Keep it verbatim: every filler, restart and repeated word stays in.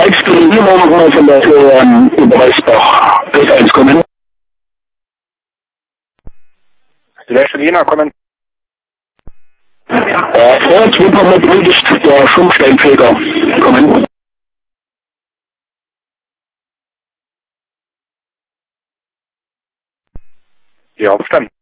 Vielleicht können wir morgen mal von der ähm, Überweisbach S eins kommen. Vielleicht von Jena kommen. Äh, vor uns wird noch benötigt der Schrumpfsteinfeger kommen. Ja, verstanden.